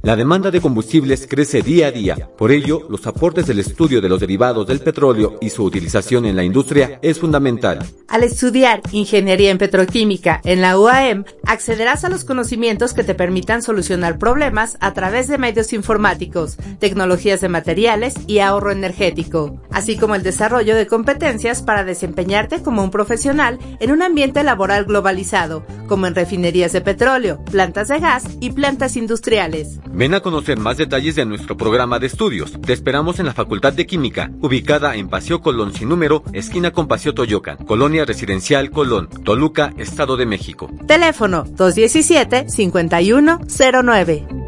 La demanda de combustibles crece día a día. Por ello, los aportes del estudio de los derivados del petróleo y su utilización en la industria es fundamental. Al estudiar Ingeniería en Petroquímica en la UAM, accederás a los conocimientos que te permitan solucionar problemas a través de medios informáticos, tecnologías de materiales y ahorro energético, así como el desarrollo de competencias para desempeñarte como un profesional en un ambiente laboral globalizado, como en refinerías de petróleo, plantas de gas y plantas industriales. Ven a conocer más detalles de nuestro programa de estudios. Te esperamos en la Facultad de Química, ubicada en Paseo Colón sin número, esquina con Paseo Toyocan, Colonia Residencial Colón, Toluca, Estado de México. Teléfono 217-5109.